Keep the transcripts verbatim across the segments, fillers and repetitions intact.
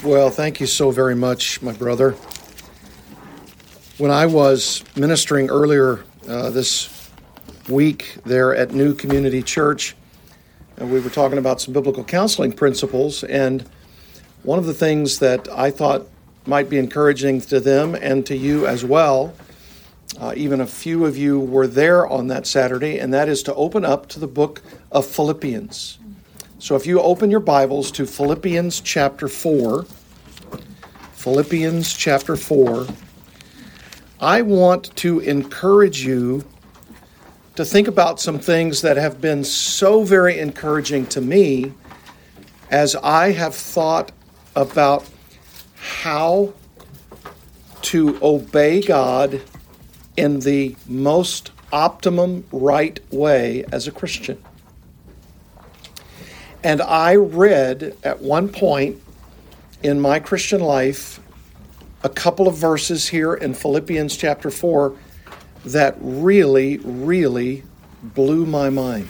Well, thank you so very much, my brother. When I was ministering earlier uh, this week there at New Community Church, uh, we were talking about some biblical counseling principles, and one of the things that I thought might be encouraging to them and to you as well, uh, even a few of you were there on that Saturday, and that is to open up to the book of Philippians. So if you open your Bibles to Philippians chapter four, Philippians chapter four, I want to encourage you to think about some things that have been so very encouraging to me as I have thought about how to obey God in the most optimum right way as a Christian. And I read at one point in my Christian life a couple of verses here in Philippians chapter four that really, really blew my mind.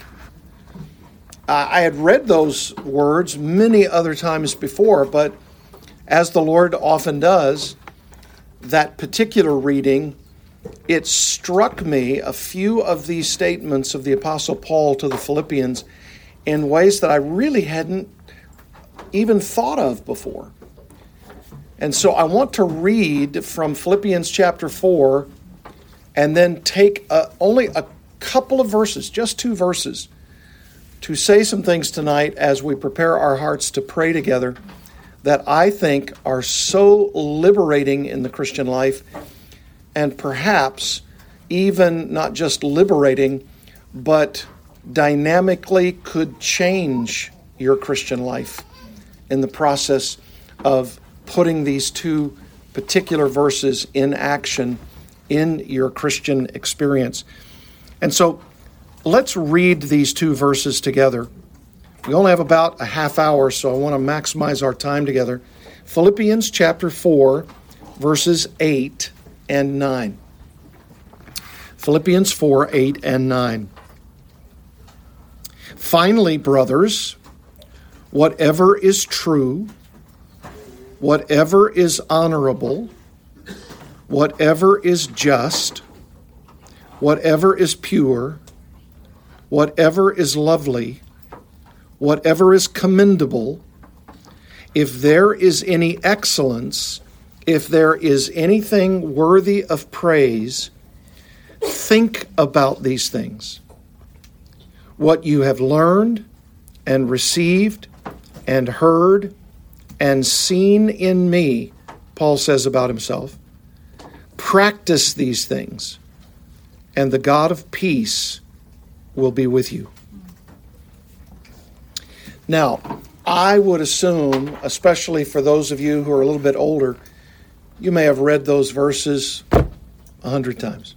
I had read those words many other times before, but as the Lord often does, that particular reading, it struck me a few of these statements of the Apostle Paul to the Philippians in ways that I really hadn't even thought of before. And so I want to read from Philippians chapter four and then take a, only a couple of verses, just two verses, to say some things tonight as we prepare our hearts to pray together that I think are so liberating in the Christian life, and perhaps even not just liberating, but dynamically could change your Christian life in the process of putting these two particular verses in action in your Christian experience. And so let's read these two verses together. We only have about a half hour, so I want to maximize our time together. Philippians chapter four, verses eight and nine. Philippians four, eight and nine. Finally, brothers, whatever is true, whatever is honorable, whatever is just, whatever is pure, whatever is lovely, whatever is commendable, if there is any excellence, if there is anything worthy of praise, think about these things. What you have learned and received and heard and seen in me, Paul says about himself, practice these things, and the God of peace will be with you. Now, I would assume, especially for those of you who are a little bit older, you may have read those verses a hundred times.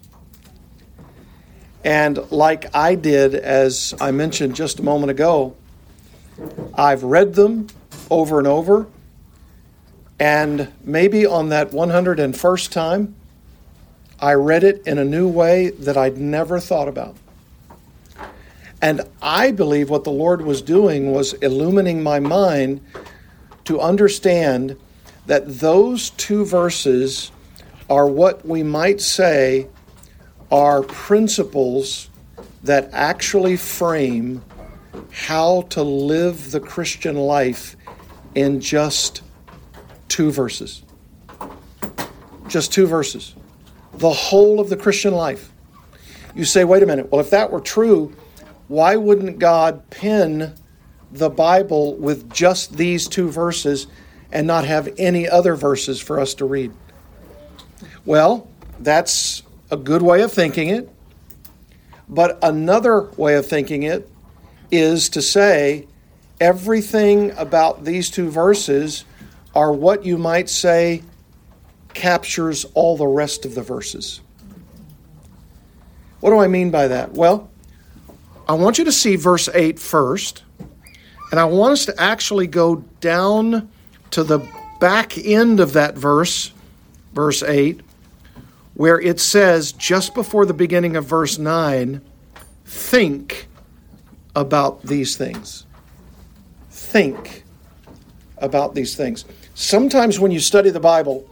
And like I did, as I mentioned just a moment ago, I've read them over and over, and maybe on that one hundred first time, I read it in a new way that I'd never thought about. And I believe what the Lord was doing was illumining my mind to understand that those two verses are what we might say are principles that actually frame how to live the Christian life in just two verses. Just two verses. The whole of the Christian life. You say, wait a minute, well, if that were true, why wouldn't God pen the Bible with just these two verses and not have any other verses for us to read? Well, that's a good way of thinking it. But another way of thinking it is to say everything about these two verses are what you might say captures all the rest of the verses. What do I mean by that? Well, I want you to see verse eight first, and I want us to actually go down to the back end of that verse, verse eight, where it says, just before the beginning of verse nine, think about these things. Think about these things. Sometimes when you study the Bible,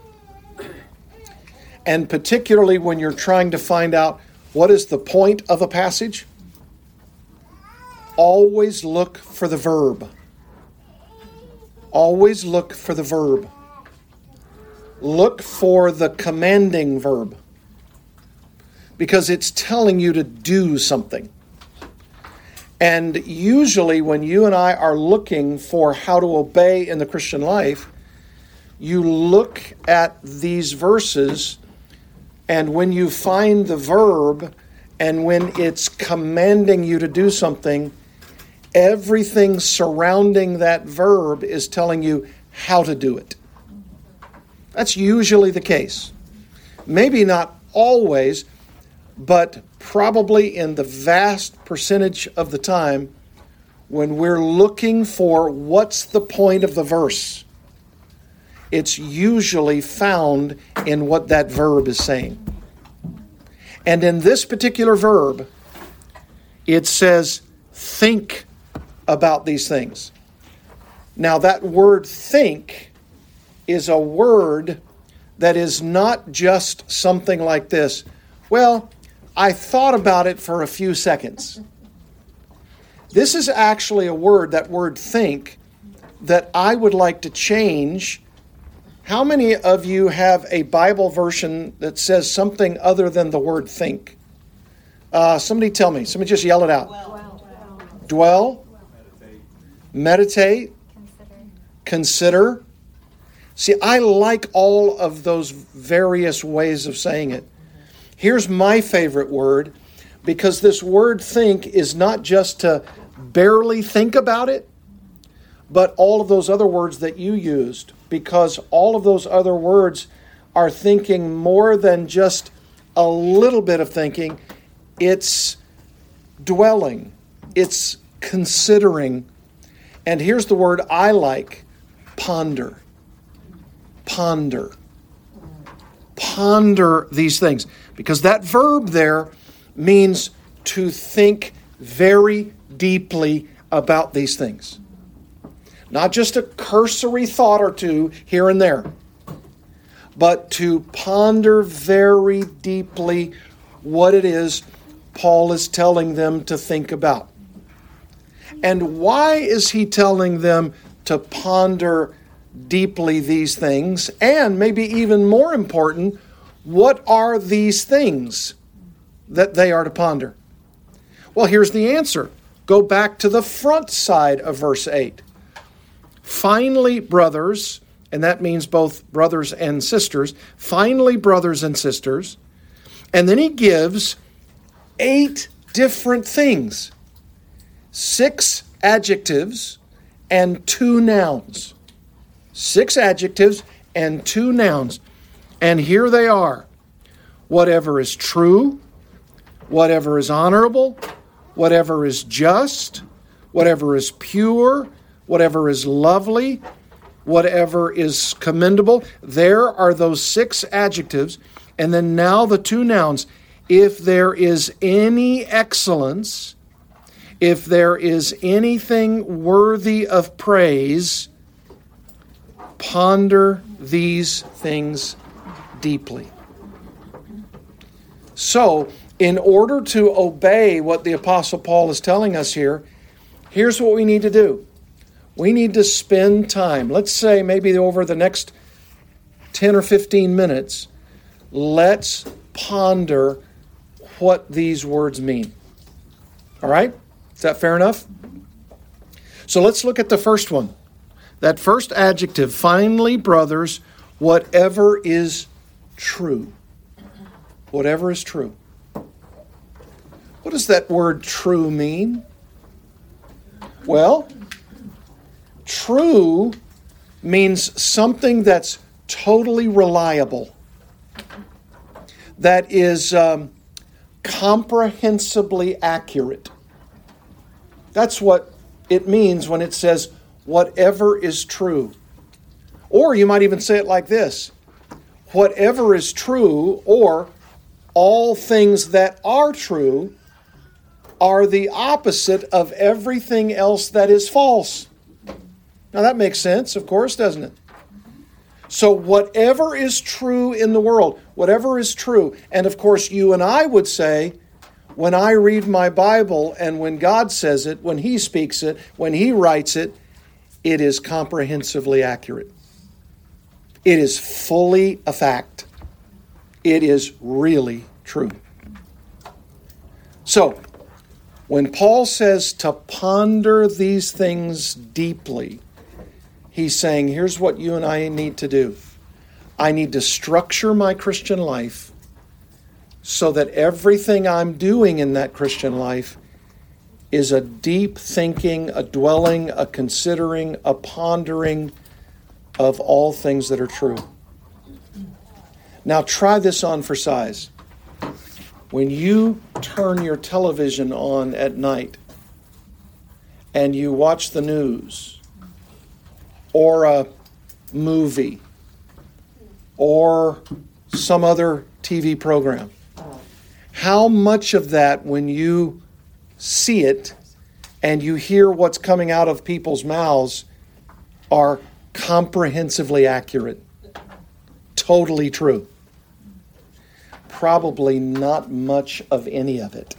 and particularly when you're trying to find out what is the point of a passage, always look for the verb. Always look for the verb. Look for the commanding verb, because it's telling you to do something. And usually when you and I are looking for how to obey in the Christian life, you look at these verses, and when you find the verb, and when it's commanding you to do something, everything surrounding that verb is telling you how to do it. That's usually the case. Maybe not always, but probably in the vast percentage of the time when we're looking for what's the point of the verse, it's usually found in what that verb is saying. And in this particular verb, it says, think about these things. Now, that word think is a word that is not just something like this. Well, I thought about it for a few seconds. This is actually a word, that word think, that I would like to change. How many of you have a Bible version that says something other than the word think? Uh, somebody tell me. Somebody just yell it out. Dwell. Dwell. Meditate. Meditate. Consider. Consider. See, I like all of those various ways of saying it. Here's my favorite word, because this word think is not just to barely think about it, but all of those other words that you used, because all of those other words are thinking more than just a little bit of thinking. It's dwelling. It's considering. And here's the word I like, ponder. Ponder. Ponder these things. Because that verb there means to think very deeply about these things. Not just a cursory thought or two here and there, but to ponder very deeply what it is Paul is telling them to think about. And why is he telling them to ponder deeply these things? And maybe even more important, what are these things that they are to ponder? Well, here's the answer. Go back to the front side of verse eight. Finally, brothers, and that means both brothers and sisters. Finally, brothers and sisters. And then he gives eight different things. Six adjectives and two nouns. Six adjectives and two nouns. And here they are. Whatever is true, whatever is honorable, whatever is just, whatever is pure, whatever is lovely, whatever is commendable. There are those six adjectives. And then now the two nouns. If there is any excellence, if there is anything worthy of praise, ponder these things deeply. So, in order to obey what the Apostle Paul is telling us here, here's what we need to do. We need to spend time, let's say maybe over the next ten or fifteen minutes, let's ponder what these words mean. All right? Is that fair enough? So let's look at the first one. That first adjective, finally, brothers, whatever is true. Whatever is true. What does that word true mean? Well, true means something that's totally reliable, that is um, comprehensibly accurate. That's what it means when it says, whatever is true. Or you might even say it like this: whatever is true, or all things that are true, are the opposite of everything else that is false. Now that makes sense, of course, doesn't it? So whatever is true in the world, whatever is true, and of course you and I would say, when I read my Bible and when God says it, when He speaks it, when He writes it, it is comprehensively accurate. It is fully a fact. It is really true. So, when Paul says to ponder these things deeply, he's saying, here's what you and I need to do. I need to structure my Christian life so that everything I'm doing in that Christian life is a deep thinking, a dwelling, a considering, a pondering of all things that are true. Now try this on for size. When you turn your television on at night and you watch the news or a movie or some other T V program, how much of that, when you see it and you hear what's coming out of people's mouths, are comprehensively accurate, totally true? Probably not much of any of it.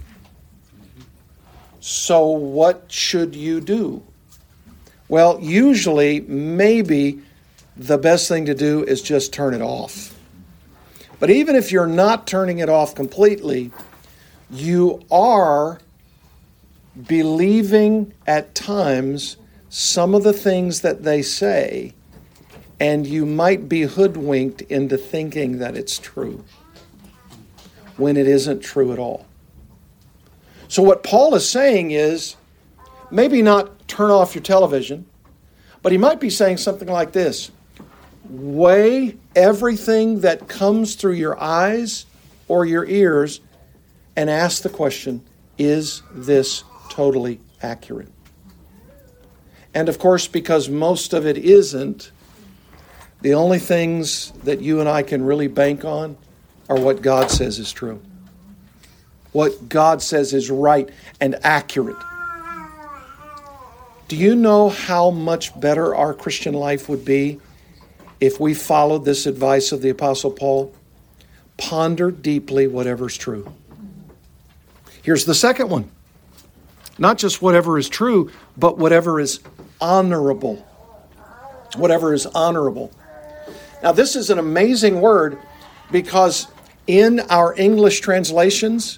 So what should you do? Well, usually, maybe the best thing to do is just turn it off. But even if you're not turning it off completely, you are believing at times some of the things that they say, and you might be hoodwinked into thinking that it's true when it isn't true at all. So what Paul is saying is, maybe not turn off your television, but he might be saying something like this: weigh everything that comes through your eyes or your ears and ask the question, is this totally accurate? And of course, because most of it isn't, the only things that you and I can really bank on are what God says is true. What God says is right and accurate. Do you know how much better our Christian life would be if we followed this advice of the Apostle Paul? Ponder deeply whatever's true. Here's the second one. Not just whatever is true, but whatever is honorable. Whatever is honorable. Now, this is an amazing word because in our English translations,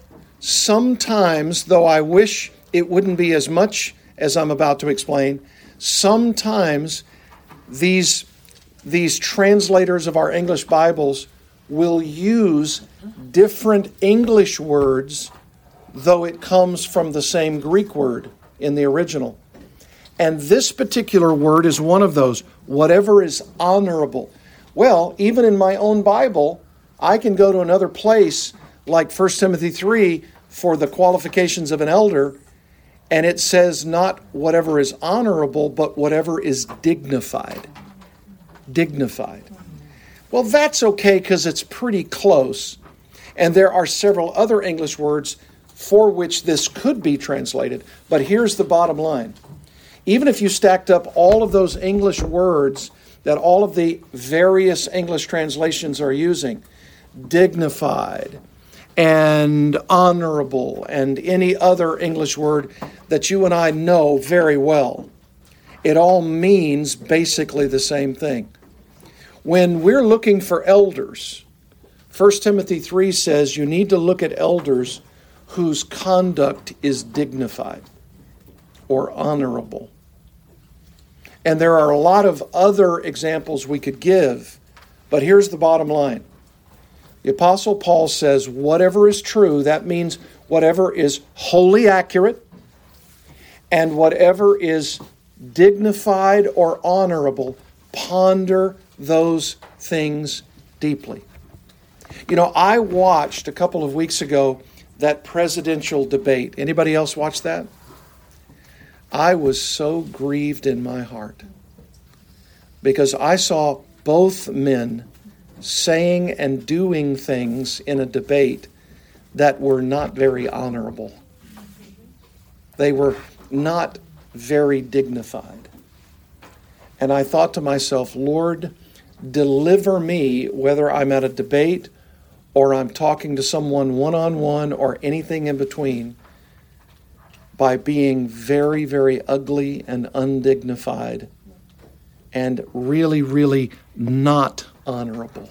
sometimes, though I wish it wouldn't be as much as I'm about to explain, sometimes these, these translators of our English Bibles will use different English words, though it comes from the same Greek word in the original. And this particular word is one of those, whatever is honorable. Well, even in my own Bible, I can go to another place like First Timothy three for the qualifications of an elder, and it says not whatever is honorable, but whatever is dignified. Dignified. Well, that's okay because it's pretty close. And there are several other English words for which this could be translated. But here's the bottom line. Even if you stacked up all of those English words that all of the various English translations are using, dignified and honorable and any other English word that you and I know very well, it all means basically the same thing. When we're looking for elders, First Timothy three says you need to look at elders whose conduct is dignified or honorable. And there are a lot of other examples we could give, but here's the bottom line. The Apostle Paul says whatever is true, that means whatever is wholly accurate and whatever is dignified or honorable, ponder those things deeply. You know, I watched a couple of weeks ago that presidential debate. Anybody else watch that? I was so grieved in my heart because I saw both men saying and doing things in a debate that were not very honorable. They were not very dignified. And I thought to myself, Lord, deliver me, whether I'm at a debate or I'm talking to someone one-on-one or anything in between, by being very, very ugly and undignified and really, really not honorable.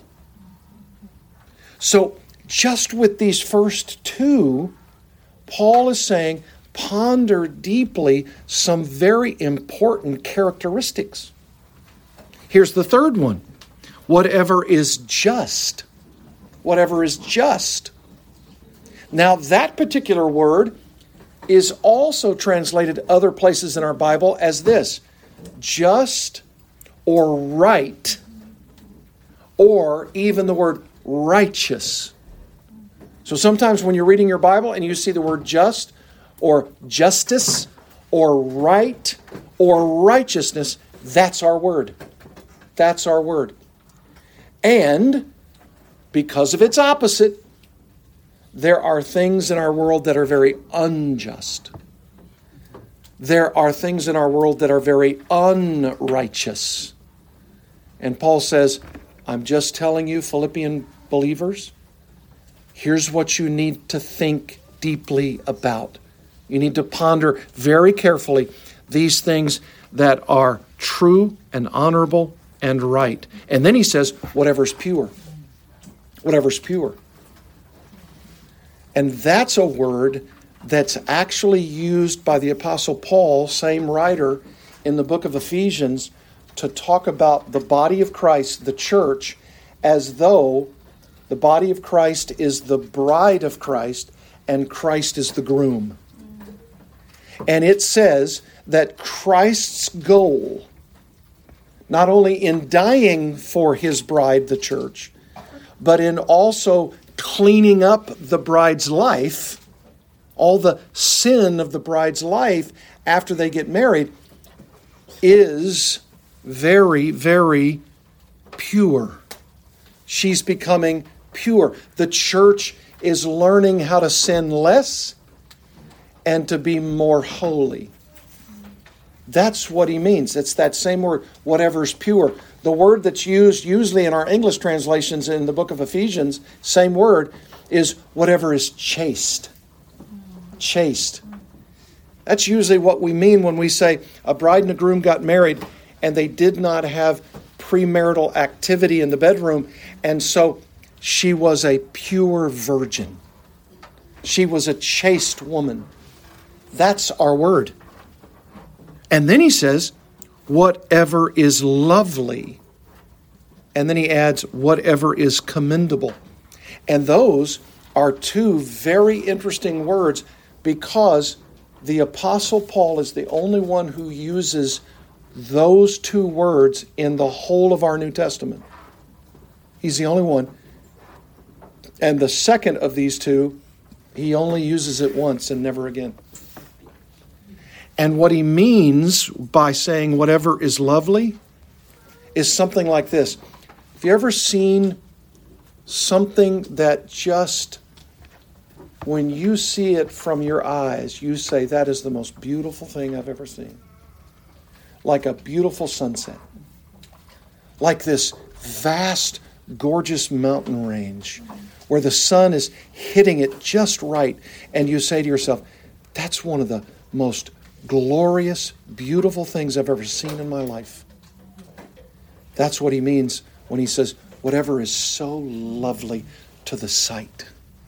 So just with these first two, Paul is saying, ponder deeply some very important characteristics. Here's the third one. Whatever is just. Whatever is just. Now, that particular word is also translated other places in our Bible as this: just or right, or even the word righteous. So sometimes when you're reading your Bible and you see the word just, or justice, or right, or righteousness, that's our word. That's our word. And because of its opposite, there are things in our world that are very unjust. There are things in our world that are very unrighteous. And Paul says, I'm just telling you, Philippian believers, here's what you need to think deeply about. You need to ponder very carefully these things that are true and honorable and right. And then he says, whatever's pure. Whatever's pure. And that's a word that's actually used by the Apostle Paul, same writer, in the book of Ephesians, to talk about the body of Christ, the church, as though the body of Christ is the bride of Christ and Christ is the groom. And it says that Christ's goal, not only in dying for his bride, the church, but in also cleaning up the bride's life, all the sin of the bride's life after they get married, is very, very pure. She's becoming pure. The church is learning how to sin less and to be more holy. That's what he means. It's that same word, whatever's pure. The word that's used usually in our English translations in the book of Ephesians, same word, is whatever is chaste. Chaste. That's usually what we mean when we say a bride and a groom got married and they did not have premarital activity in the bedroom, and so she was a pure virgin. She was a chaste woman. That's our word. And then he says, whatever is lovely. And then he adds, whatever is commendable. And those are two very interesting words, because the Apostle Paul is the only one who uses those two words in the whole of our New Testament. He's the only one. And the second of these two, he only uses it once and never again. And what he means by saying whatever is lovely is something like this. Have you ever seen something that just, when you see it from your eyes, you say, that is the most beautiful thing I've ever seen? Like a beautiful sunset. Like this vast, gorgeous mountain range where the sun is hitting it just right. And you say to yourself, that's one of the most glorious, beautiful things I've ever seen in my life. That's what he means when he says, whatever is so lovely to the sight.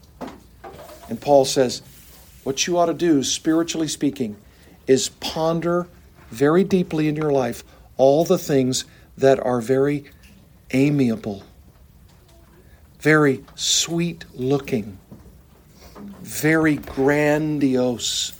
And Paul says, what you ought to do, spiritually speaking, is ponder very deeply in your life all the things that are very amiable, very sweet looking, very grandiose,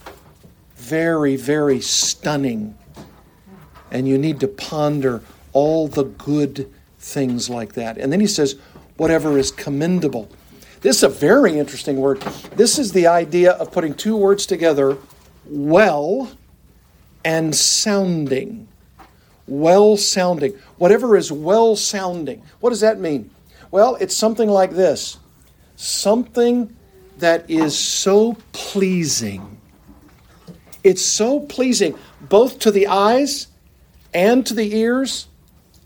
very, very stunning. And you need to ponder all the good things like that. And then he says, whatever is commendable. This is a very interesting word. This is the idea of putting two words together, well and sounding. Well sounding. Whatever is well sounding. What does that mean? Well, it's something like this. Something that is so pleasing. It's so pleasing both to the eyes and to the ears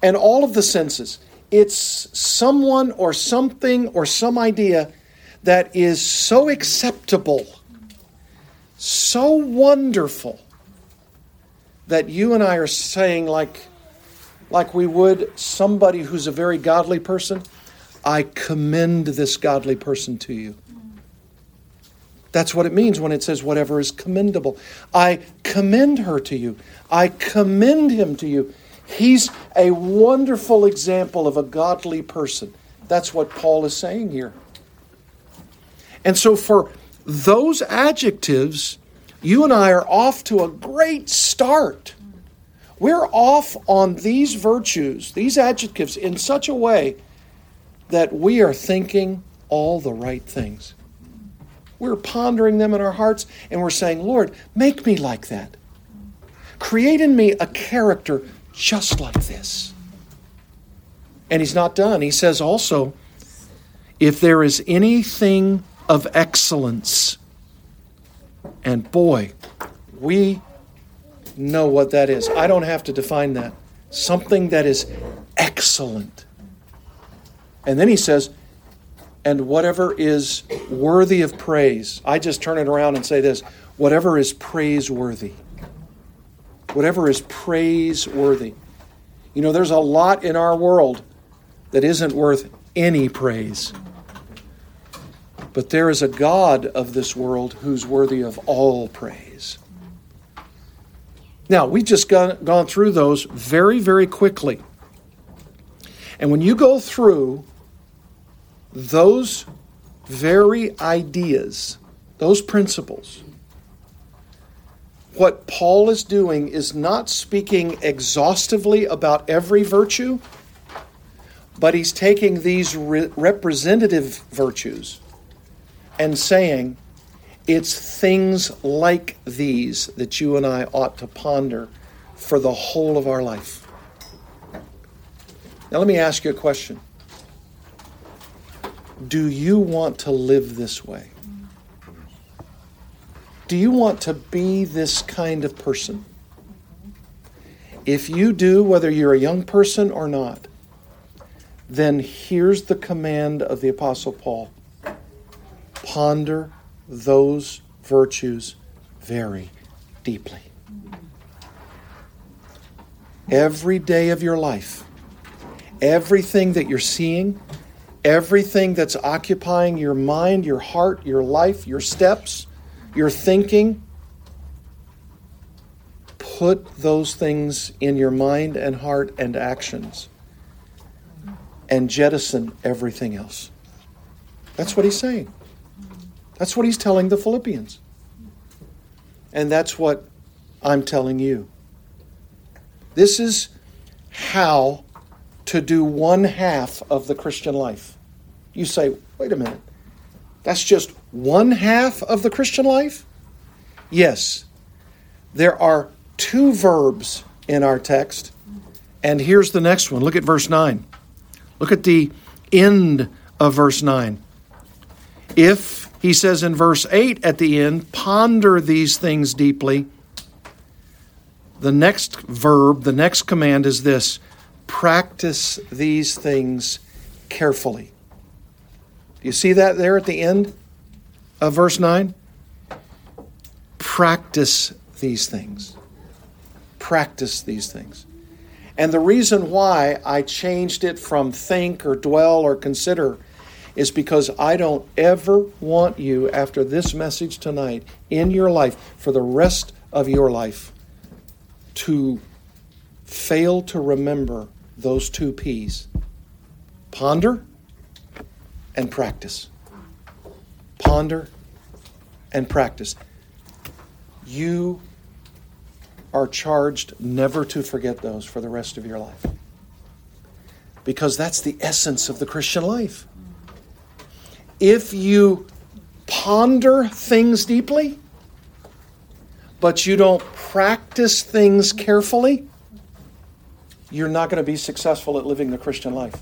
and all of the senses. It's someone or something or some idea that is so acceptable, so wonderful, that you and I are saying, like, like we would somebody who's a very godly person, I commend this godly person to you. That's what it means when it says whatever is commendable. I commend her to you. I commend him to you. He's a wonderful example of a godly person. That's what Paul is saying here. And so for those adjectives, you and I are off to a great start. We're off on these virtues, these adjectives, in such a way that we are thinking all the right things. We're pondering them in our hearts, and we're saying, Lord, make me like that. Create in me a character just like this. And he's not done. He says also, if there is anything of excellence, and boy, we know what that is. I don't have to define that. Something that is excellent. And then he says, and whatever is worthy of praise. I just turn it around and say this, whatever is praiseworthy. Whatever is praiseworthy. You know, there's a lot in our world that isn't worth any praise. But there is a God of this world who's worthy of all praise. Now, we've just gone, gone through those very, very quickly. And when you go through those very ideas, those principles, what Paul is doing is not speaking exhaustively about every virtue, but he's taking these re- representative virtues and saying, it's things like these that you and I ought to ponder for the whole of our life. Now let me ask you a question. Do you want to live this way? Do you want to be this kind of person? If you do, whether you're a young person or not, then here's the command of the Apostle Paul. Ponder those virtues very deeply. Every day of your life, everything that you're seeing, everything that's occupying your mind, your heart, your life, your steps, your thinking, put those things in your mind and heart and actions and jettison everything else. That's what he's saying. That's what he's telling the Philippians. And that's what I'm telling you. This is how to do one half of the Christian life. You say, wait a minute, that's just one half of the Christian life? Yes. There are two verbs in our text. And here's the next one. Look at verse nine. Look at the end of verse nine. If, he says in verse eight at the end, ponder these things deeply, the next verb, the next command is this, practice these things carefully. Do you see that there at the end of verse nine? Practice these things. Practice these things. And the reason why I changed it from think or dwell or consider is because I don't ever want you, after this message tonight, in your life, for the rest of your life, to fail to remember those two P's. Ponder and practice. Ponder and practice. You are charged never to forget those for the rest of your life. Because that's the essence of the Christian life. If you ponder things deeply, but you don't practice things carefully, you're not going to be successful at living the Christian life.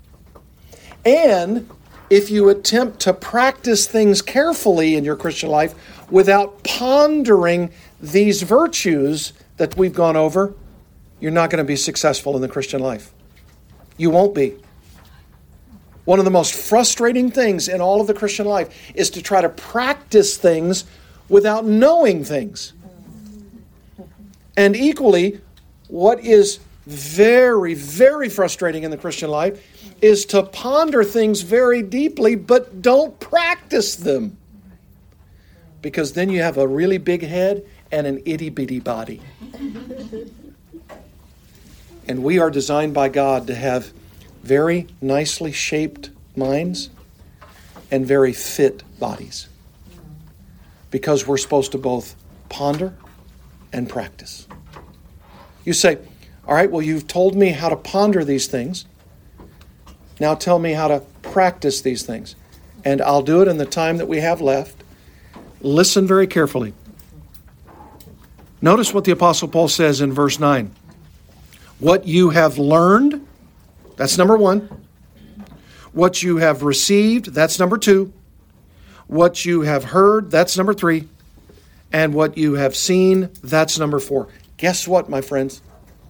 And if you attempt to practice things carefully in your Christian life without pondering these virtues that we've gone over, you're not going to be successful in the Christian life. You won't be. One of the most frustrating things in all of the Christian life is to try to practice things without knowing things. And equally, what is very, very frustrating in the Christian life is to ponder things very deeply, but don't practice them. Because then you have a really big head and an itty-bitty body. And we are designed by God to have very nicely shaped minds and very fit bodies. Because we're supposed to both ponder and practice. You say, all right, well, you've told me how to ponder these things. Now tell me how to practice these things. And I'll do it in the time that we have left. Listen very carefully. Notice what the Apostle Paul says in verse nine. What you have learned, that's number one. What you have received, that's number two. What you have heard, that's number three. And what you have seen, that's number four. Guess what, my friends?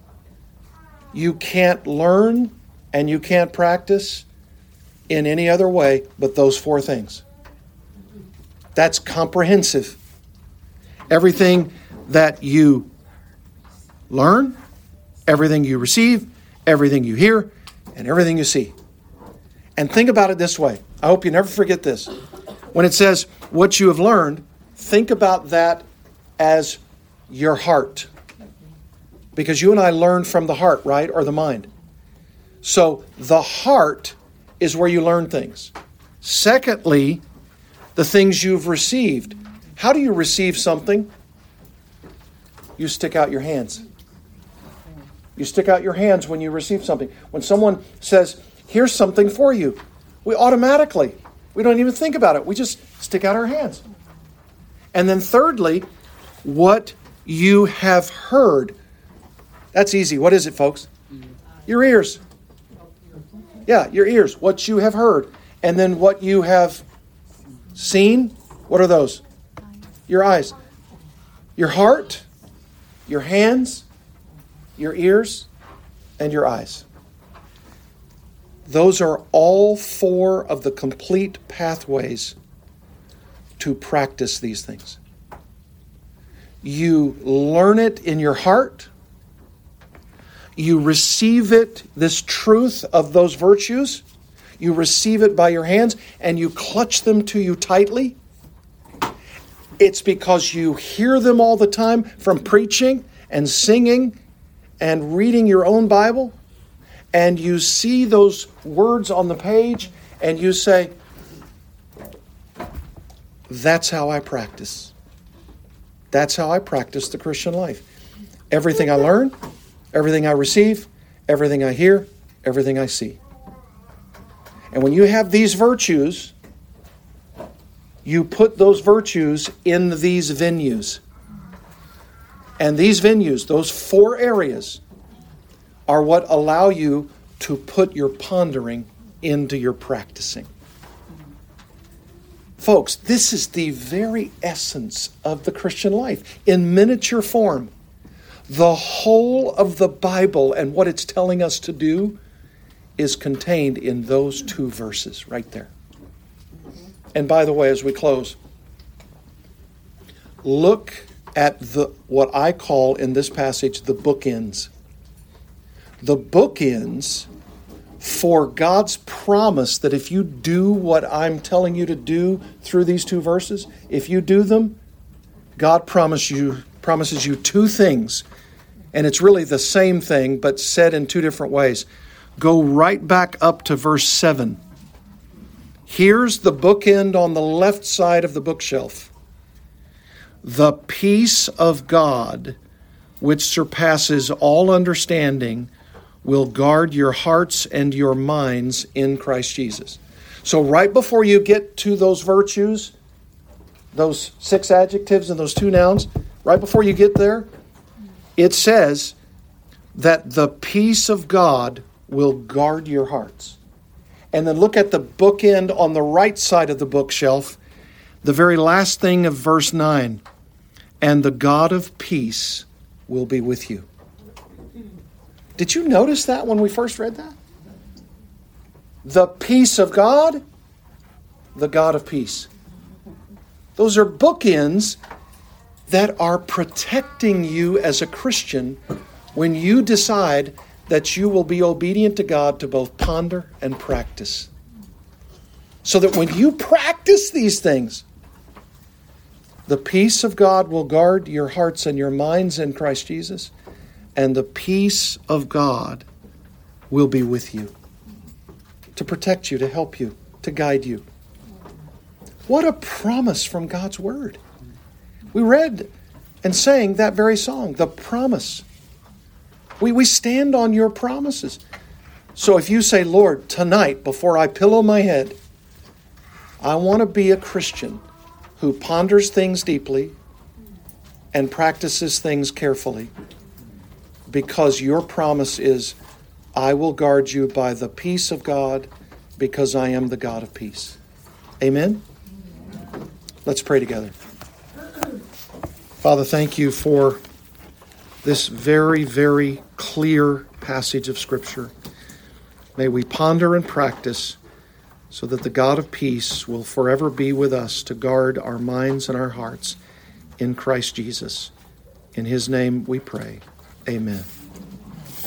You can't learn and you can't practice in any other way but those four things. That's comprehensive. Everything that you learn, everything you receive, everything you hear, and everything you see. And think about it this way. I hope you never forget this. When it says what you have learned, think about that as your heart. Because you and I learn from the heart, right? Or the mind. So the heart is where you learn things. Secondly, the things you've received. How do you receive something? You stick out your hands. You stick out your hands when you receive something. When someone says, here's something for you, we automatically, we don't even think about it. We just stick out our hands. And then thirdly, what you have heard. That's easy. What is it, folks? Your ears. Yeah, your ears. What you have heard. And then what you have seen. What are those? Your eyes. Your heart, your hands, your ears, and your eyes. Those are all four of the complete pathways to practice these things. You learn it in your heart. You receive it, this truth of those virtues. You receive it by your hands and you clutch them to you tightly. It's because you hear them all the time from preaching and singing and reading your own Bible. And you see those words on the page and you say, that's how I practice. That's how I practice the Christian life. Everything I learn, everything I receive, everything I hear, everything I see. And when you have these virtues, you put those virtues in these venues. And these venues, those four areas, are what allow you to put your pondering into your practicing. Folks, this is the very essence of the Christian life in miniature form. The whole of the Bible and what it's telling us to do is contained in those two verses right there. And by the way, as we close, look at the what I call in this passage the bookends. The bookends for God's promise that if you do what I'm telling you to do through these two verses, if you do them, God promise you, promises you two things. And it's really the same thing, but said in two different ways. Go right back up to verse seven. Here's the bookend on the left side of the bookshelf. The peace of God, which surpasses all understanding, will guard your hearts and your minds in Christ Jesus. So right before you get to those virtues, those six adjectives and those two nouns, right before you get there, it says that the peace of God will guard your hearts. And then look at the bookend on the right side of the bookshelf, the very last thing of verse nine. And the God of peace will be with you. Did you notice that when we first read that? the peace of God, the God of peace. Those are bookends that are protecting you as a Christian when you decide that you will be obedient to God to both ponder and practice. So that when you practice these things, the peace of God will guard your hearts and your minds in Christ Jesus, and the peace of God will be with you to protect you, to help you, to guide you. What a promise from God's Word. We read and sang that very song, the promise. We, we stand on your promises. So if you say, Lord, tonight before I pillow my head, I want to be a Christian who ponders things deeply and practices things carefully, because your promise is, I will guard you by the peace of God, because I am the God of peace. Amen? Let's pray together. Father, thank you for this very, very clear passage of Scripture. May we ponder and practice so that the God of peace will forever be with us to guard our minds and our hearts in Christ Jesus. In His name we pray. Amen.